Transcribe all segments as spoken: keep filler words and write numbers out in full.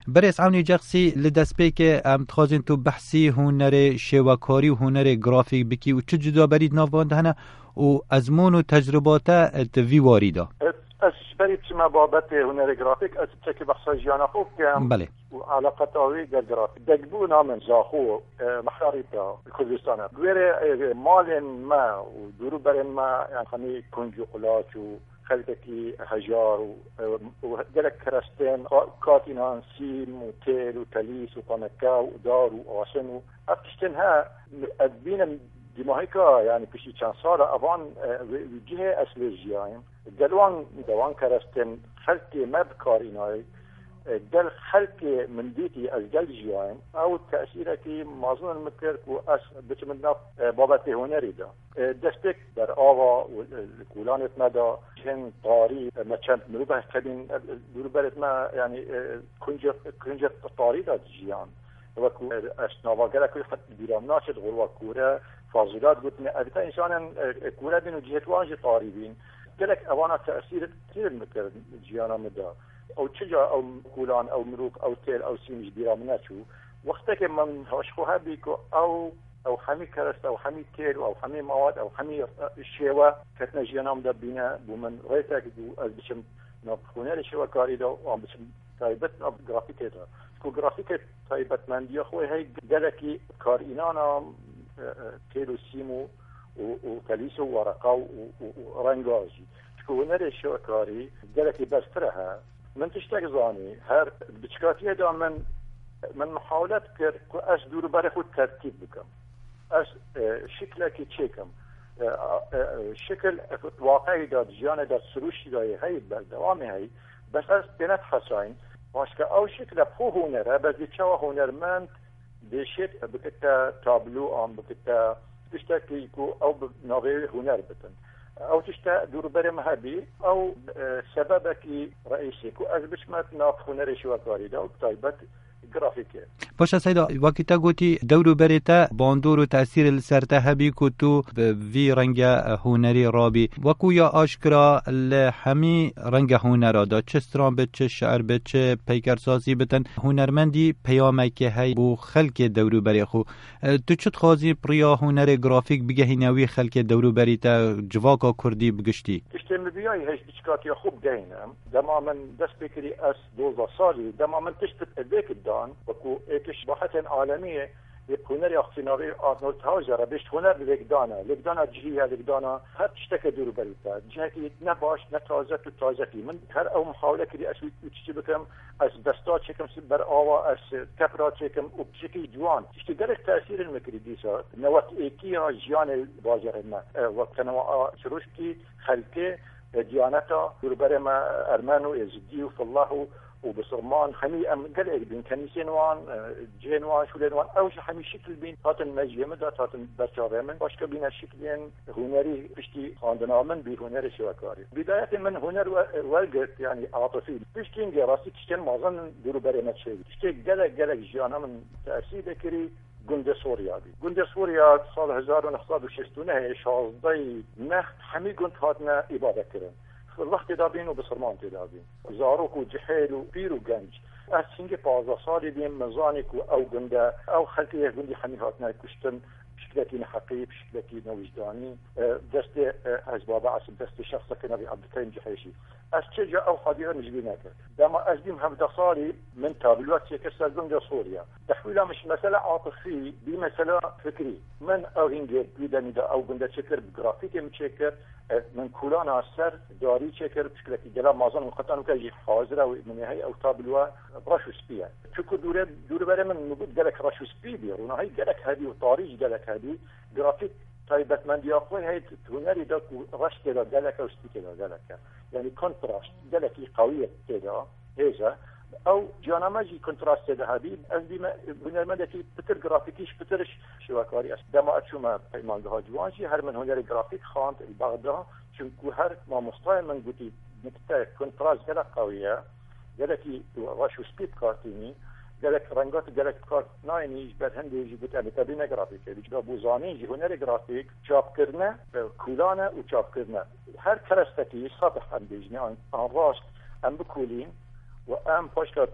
برس عونی جخسی لدست پی که ام تخوازین تو بحثی هنر شواکاری و هنر گرافیک بکی و چه جدا برید نافوانده هنه و ازمون و تجربات توی واریدا از برید چما بابت هنر گرافیک از چکی بحثا جیانا خوب کم بله و علاقت آوی در گرافیک دقبو نامن زاخو محراری تا کردستانه دویر مال ما و دورو برن ما يعني خمی کنجو قلاچ و خلقتي هجار وجلك كرستين كاتينان سيم وتيل وتليس وقنكا ودار وعشن وأبتشتنها أدبينا دماهيكا يعني بشي كان صار أبان وجهة أسلوجيان دلوان دوان كرستين خلقتي ما بكاريناي دل خلق من ديتي از دل جيان او تأثيره كي مازون المكر كو اس بتمنى بابت هنري دا دستك در آوا والكولانت مدا جن طاري ما كان مروبه كبين دوربرت ما يعني كنجة كنجة طاري دا جيان وكو اسناوا قال كل حد بيرام ناشد غلوا كورة فاضلات قلتنا ابتا انسانا كورة بين وجهة واجه طاري بين قالك اوانا تأثير كثير المكر جيانا مدا او تشجع او كولان او مروك او تيل او سيمج بيرا مناتشو وقتك من هوشخوها بيكو او او حمي كرست او حمي تيل او حمي مواد او حمي الشيوة كتنا جيانا مدبينا بومن ريتك دو از بشم نبخونا لشيوة كاريدا وعم بشم تايبت نب جرافيكيتا كو جرافيكيت تايبت من دي اخوي هاي دلكي كارينانا تيل وسيمو وتليسو ورقاو ورنجاجي كو هنر شيوة كاري دلكي بسترها من تشتاق زاني هر بشكاتيه دا من من محاولات كر كو اش دور بري خود ترتيب بكم اش شكلك تشيكم شكل واقعي دا جيانه دا سروشي دا هي دوامي هي بس از بنت حسين واشكا او شكل بخو هنر بس تشوا هنرمند بشيت بكتا تابلو ام بكتا تشتاقي كو او بنوغي هنر بتن او تشتا دور بري مهبي او سببك رئيسي كو از بشمت ناف هنر شواكاري دا طيبت گرافیکه. باشه سیدا وقتی تا گویی دورو بریتا باندور و تأثیر لسرته هبی که تو وی رنگ هنری رابی وکو یا آشکرا لحمی رنگ هنرا دا چه ستران به چه شعر به چه پیکرسازی بتن هنرمندی پیامه که هی بو خلق دورو بری خو تو چت خوازی پریا هنر گرافیک بگهی نوی خلق دورو بریتا جواکا کردی بگشتی تشتم بیای هیچ دیچکاتی خوب گینم دما من دست بکری از دوزا سالی دما من تشتت ادیک دان وكو ايكش بحث عالمية هنر يخصناري آرنولد هاجر بيشت هنر لقدانا لقدانا جهية لقدانا هر تشتكى دورو بريتا جهتي نباش نتازت وتازتي من هر او محاولة كري اسوي تشتي بكم اس بستات شكم سبر آوا اس كبرات شكم وبشكي جوان تشتي قالك تأثير المكري ديسا نوات ايكيها جيان الباجر ما وقتنا شروشكي خلقه ديانتا دورو برما ارمانو ازديو في الله وبصرمان حمي ام قال لك بين كنيسين وان جين وان شولين وان اوش حمي شكل بين هاتن مجيمه دا هاتن برشاوه من باشكا بين شكلين هنري بشتي خاندنا من بي هنر شواكاري بداية من هنر ولقت يعني عاطفي بشتين راسي تشتين معظم دورو بريمت شيء تشتي قالك قالك جانا من تأسيد كري گنده سوریا بی گنده سوریا سال هزار و نهصد و شصت هی شازده نه حمی گند هاتنا عبادت کردن وقت دابين وبصرمان تدابين زاروك وجحيل وبير وجنج أسنجي بازا صاري دين مزانك أو جندا أو خلتيه جندي حميهاتنا كشتن بشكلتي حقيقي بشكلتي وجداني دست أسباب عصب دست شخص كنا بعبد الكريم جحيشي أستجا أو حديث مجبينك دما أزديم هم صاري من تابلوات يكسر جندا سوريا تحويلها مش مسألة عاطفي بمسألة فكري من أو هنجي بيدني دا أو جندا شكر بجرافيكي متشكر من كولانا سر داري شكر بشكلتي جلا مازن مقطعن كجي حاضره من هي او تابلوا رشو سبيا شكو دور دور بره من نقول جالك رشو سبي بيرونا هي جالك هذه وطاريج جالك هذه جرافيك طيبت من دي اخوي هي تونري داك رش كده جالك او سبي كده جالك يعني كونتراست جالك قويه كده هيجا او جانا ماجي كونتراست ذهبي از بما بنرمدتي بتر جرافيكيش بترش شواكاري دما اتشوما پیمان ده جوانجي هر من هنر جرافيك خاند البغدا چونكو هر ما مستوى من قلتي نكتا كونتراست جدا قوية جدكي راشو سبيد كارتيني جدك رنگات جدك كارت نايني بعد هندي يجي قلت أنا تبينا جرافيك يجي بوزاني يجي هنر جرافيك شاب كرنا كولانا وشاب كرنا هر كرستكي سطح عندي جني عن راست ام بكولين وام باشكا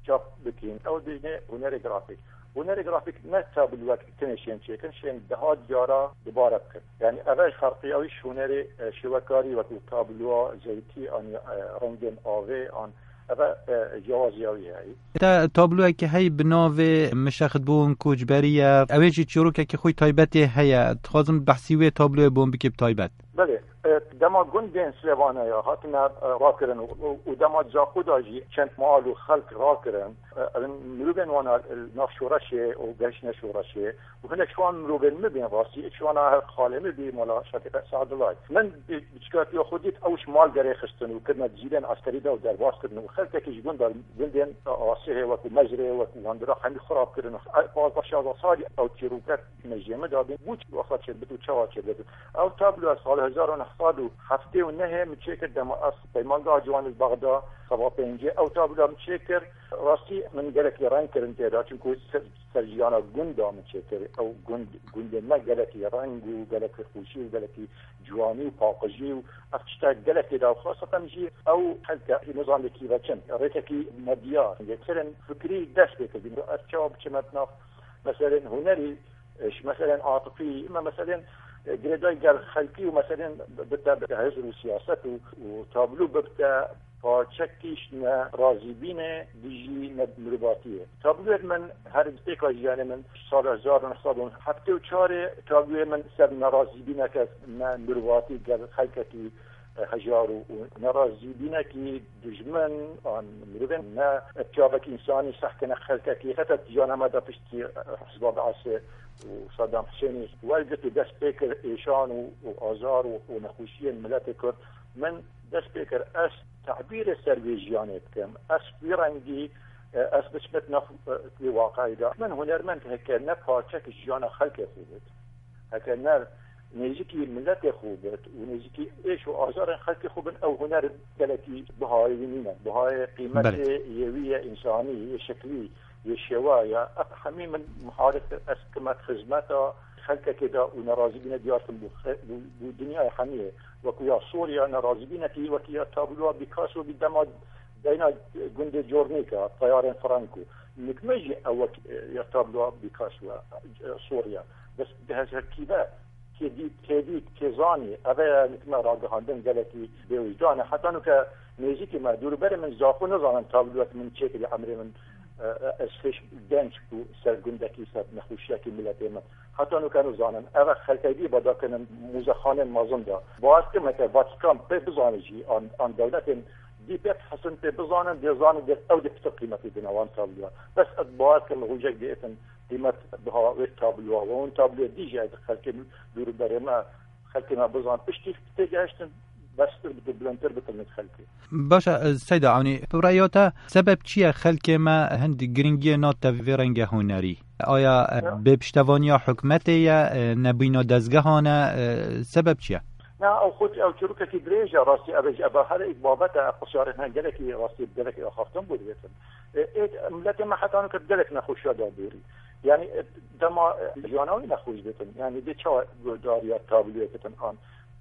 چاپ بکین او دینه هنر گرافیک هنر گرافیک نه تابلو وقت تنشین چیکن شین دهات جارا دوباره بکن یعنی اول فرقی اویش هنر شوکاری و تابلو زیتی آن رنگین آوه آن اول جوازی اوی هایی تا تابلو که هی بناوه مشخد بون کوچبریه اویجی چروکه که خوی تایبته هیا تخوازم بحثیوه تابلو بون بکیب تایبت بله دما گندین سوانه یا هاتنا راکرن و دما جاخو داجی چند مال و خلق راکرن مروبن وانا ناف شورشه و گشن شورشه و هناك شوان مروبن مبين راسي شوان خالي مبي مولا شركة سعد الله من بشكات يا خديت اوش مال دري خستن وكنا جيلان عسكري ده ودار واسكن وخلتك يجون دار جندين راسيه وكو مجري وكو هندرا خمي خراب كرن باز باشا صاري او تيروكات نجيمه دابين بوت وخات شربت وشوا شربت او تابلو سال هزار ونحصاد هفته ونهه متشكر دم اص بيمانغا جوان البغداد سبا بينجي او تابلو متشكر راسي من قالك يران كرن تيدا چونكو سرجيانا گندا متشكر او گند گند ما قالك يرانغو قالك خوشي وقالك جواني وباقجي وافشتا قالك دا خاصه مجي او حتى نظام كيفاتشن ريتكي مديار يكرن فكري داش بك الشباب كما مثلا هنري مثلا عاطفي اما مثلا جريداي قال خلقي ومثلا بدا بهزر وسياسات وتابلو بدا پارچکیش نه رازیبینه دیجی نه مرباطیه تابلو من هر دقیقه یعنی من سال هزار و نهصد و هفتاد و چهار تابلو من سر نرازیبینه که نه مرباطی قال خلقتی هجار و نرازیبینه که دجمن آن مربن نه اتجابك انسانی سحکن خلقتی حتی جان هم دا پشتی حسباب عصر وصدام حسيني والدت دست بيكر ايشان وآزار ونخوشي الملات كرد من دست بيكر اس تعبير السربيجياني بكم اس بيرنجي اس بشبت نف في واقعي دا من هنرمند هكا نفاتشك جيانا خلق خوبت هكا نر نيجيكي الملات خوبت ونيجيكي ايش وآزار خلق خوبن او هنر دلتي بهاي ومينة بهاي قيمة يوية انسانية شكلية يشوايا أفهمي من محارة أسكمة خدمتها خلق كده ونرازبين ديارتهم بالدنيا حمية وكيا سوريا نرازبين كي وكيا تابلو بيكاسو بالدما دينا جند جورنيكا طيارين فرانكو نكمجي أو يتابلو بيكاسو سوريا بس بهذا كذا كدي كدي كزاني أبا نكما راجعاندن جلتي بوجدان حتى نك نيجي ما دور بره من زاخو نزان تابلوات من شكل عمري من اسفش گنج بو سرگندکی سر نخوشیکی ملتی من حتی نو کنو زانن اول خلقیدی بدا کنن موزخانه مازن دا باید که مکه واتیکان پی بزانه جی آن, آن دولت دی پیت حسن پی بزانن دی زانن دی او دی پتر قیمتی دنوان تابلوها بس باید که الغوجک دی اتن قیمت بها ویت تابلوها و اون تابلوها دی جاید خلقی دور بره ما خلقی ما بزان پشتی تیگهشتن بس بلندتر بتر خلقي باشا سيدة عوني برأيوتا سبب چيا خلق ما هند گرنگي ناتا ويرنگ هنري آیا بپشتوانيا حكمتي يا نبينا دزگهانا سبب چيا؟ نه او خود او چروکه کی دريجا راسي ابج ابا هر اقبابتا قصارتنا گلكي راسي بدلك اخافتن بود بيتن ايت ملت ما حتى انك بدلك نخوش دابوري يعني دما جاناوي نخوش بيتن يعني دي چا داريا تابلويتن آن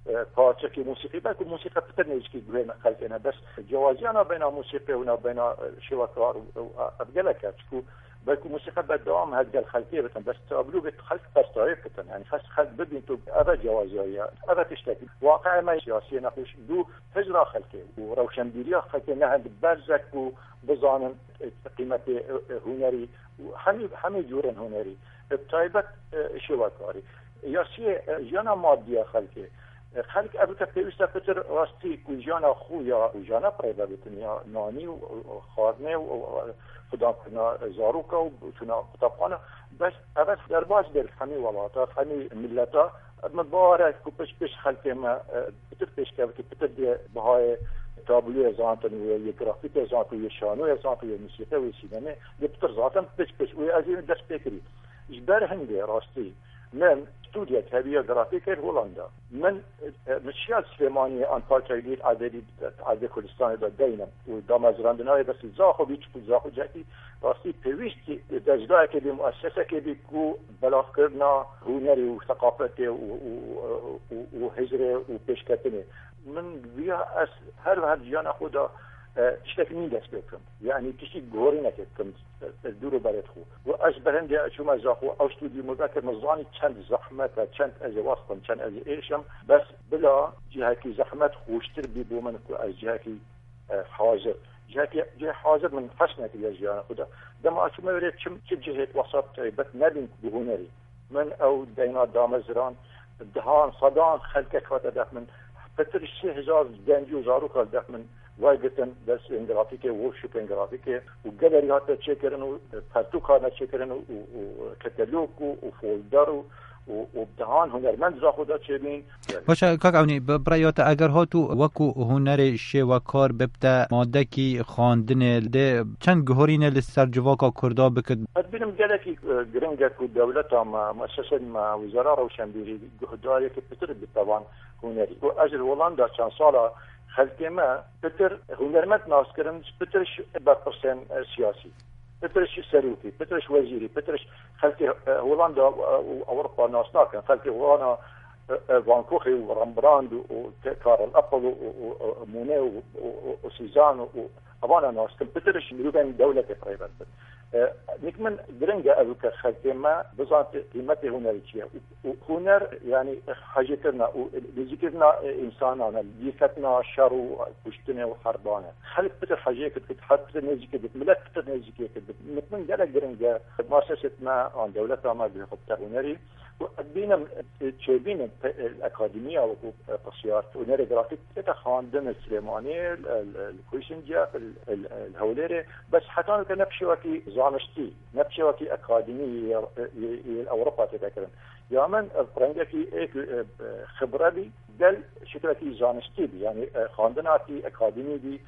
پارچه موسیقی بلکه موسیقی بتر نیستی بین خلقنا بس جوازیانا بین موسیقی و بین شواکار و ابجلك تشكو بلکه موسیقی بدوام هذا الخلقيه بتن بس تابلو بت خلق تستعيف بتن يعني خاص خلق بدين تو ابا جوازيه ابا تشتكي واقع ما سياسي نقش دو هجره خلقيه وروشنبيليه خلقيه نهد برزك وبزانن قيمه هنري وحمي حمي جورن هنري بتايبت شواكاري ياسي جانا ماديه خلقيه خلق قبل که پیوسته پتر راستی کجانا خویا کجانا پیدا بتنیا نانی و خارنه و خدا کنا زاروکا و تنا قطبخانه بس اول در باز در همه ولاتا همه ملتا مبارک و پش پش خلق ما پتر پیش که پتر بهای تابلو زانتن و یه گرافیک زانت و یه شانو زانت و یه موسیقی و سینما یه پتر زانتن پش پش و از این دست بکری اجبار هنده راستی من استوديو هذه جرافيك هولندا من مشيال سليماني ان بارتايليت عددي عدد كردستان دا دينا ودامازراندنا بس زاخو بيچ زاخو جاكي راسي بيويستي دجلا كي مؤسسه كي بيكو بلاغ كرنا هنري وثقافته وهجره وبيشكتني من بيها اس هر هر جانا خدا تشتكني دست بكم يعني تشتي جورينا كم الدور بريت خو وأشبه عندي شو ما زاخو أو استوديو مذاكر مزاني كان زحمة كان أزي وسطا كان أزي إيشم بس بلا جهة زحمة خوشتر بيبومن أز جهة حاضر جهة جهة حاضر من حسنة الجهة خدا دم أشوف ما يريد كم جهة وسط بس نبين بهنري من أو دينا دامزران دهان صدان خلك كواتا دخ من بتر الشيء هزار دنجو زارو كال دخ من وايجتن بس انجرافيكي وورشيب انجرافيكي وجاليري هاتا تشيكرن وبرتو كارنا تشيكرن وكتالوج وفولدر وبدهان هنرمند زاخودا تشبين باشه کاک اونی برایات اگر هاتو وکو هنر شی و کار ببتا ماده کی خواندن ده چند گهورین لسر جواکا کردا بکد ببینم گلکی گرنگه کو دولت ما مؤسسه ما وزاره روشنبیری گهداری که پتر بتوان هنری و اجر هولندا چند سالا خلقی ما پتر هنرمند ناسکرن پترش بپرسن سیاسی پترش سروکی پترش وزیری پترش خلقی هولندا اوروبا ناسناکن خلقی هولندا فانكوخي ورامبراند وكارل أبل وموني وسيزان وأبانا ناس كمبيوترش ملوكين دولة تقريبا نكمن درنجة أبوك خدمة بزانت قيمته هنرية وهنر يعني حاجتنا وذكرنا إنساننا ليفتنا شر وكشتنا وحربانا خلق بتر حاجة كده حتى نزيك كده ملك بتر نزيك كده نكمن جالك درنجة مؤسستنا عن دولتنا ما بيخبط هنري وقدينا تشابين الأكاديمية وقصيار ونرى جرافيك تتخاندن السليماني الكويشنجا الهوليري بس حتى كان نفسي وكي زانشتي نفسي وكي أكاديمي الأوروبا تذكرن يا من فرنجكي خبرة بي دل شكلكي زانشتي بي يعني خاندناتي أكاديمي بي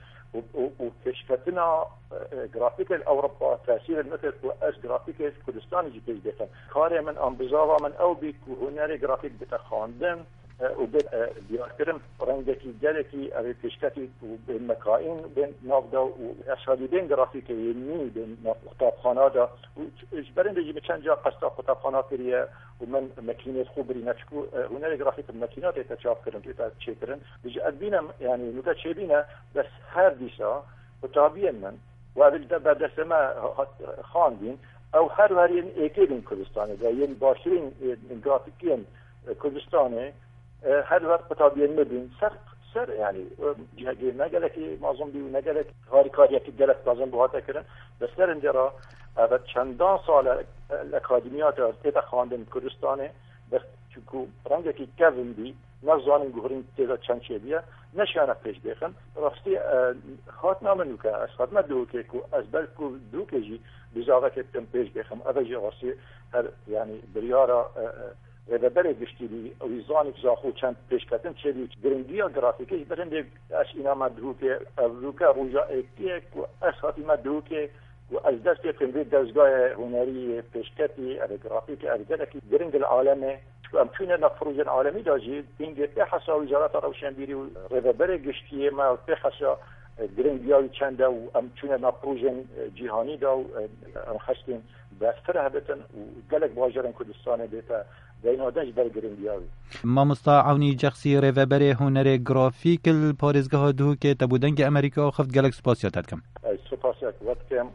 وكشفتنا جرافيك الأوروبا تأثير المثل وأس جرافيك الكردستاني جي بيش بيخن كاري من أنبزاوة من أو بيك وهنالي جرافيك بتخاندن وبين بيأكرم رنجكي جالكي أبي كشكتي وبين مكائن بين نافدا وأشهادي بين جرافيك يمني بين قطاب خانادا وإجبارين بيجي بچند جا قصة قطاب خاناترية ومن ماكينات خبري نشكو هنالي جرافيك الماكينات يتشاف كرن يتشاف كرن بيجي أدبينا يعني نتشابينا بس هر ديسا وطابيا من وقبل ده بعد سما خاندين أو هر هرين إيكيلين كردستاني ده ين باشرين جرافيكين كردستاني هر وقت طابيا مبين سر سر يعني جهة نجلك معظم بيو نجلك هاري كاريك جلك معظم بهاتا كرن بس سر اندرا بعد چندان سال الأكاديميات تيتا خاندن كردستاني بس چونكو رنجكي كافن بي نزانن گهرین تیزا چند چه بیا نشانه پیش بخن راستی خاط نامنو که از خاط مدو که کو از بل کو دو که جی بزاوه که تم پیش بخم اوجی راستی هر یعنی بریارا رببر گشتی بی ویزانی که زاخو چند پیش کتن چه بی گرنگی گرافیکی برنده از اینا مدو که او که روژا ایکیه کو از خاطی مدو که و از دست کنوی دستگاه هنری پیشکتی از گرافیک از دلکی گرنگ العالمه امكاننا نخرج العالمي داجي بينجي بحثا وزارة روشنبيري ورببر گشتيه ما بحثا گرنگياوي چنده وامكاننا بروجن جهاني دا وخشتين باستره بتن وقالك باجرن كردستان بيتا دينا دنج بر گرنگياوي ما مستعوني جخسي رببر هنر گرافيك البارزگاه دو که تبودنگ امريكا خفت قالك سپاسيات هتكم سپاسيات وقتكم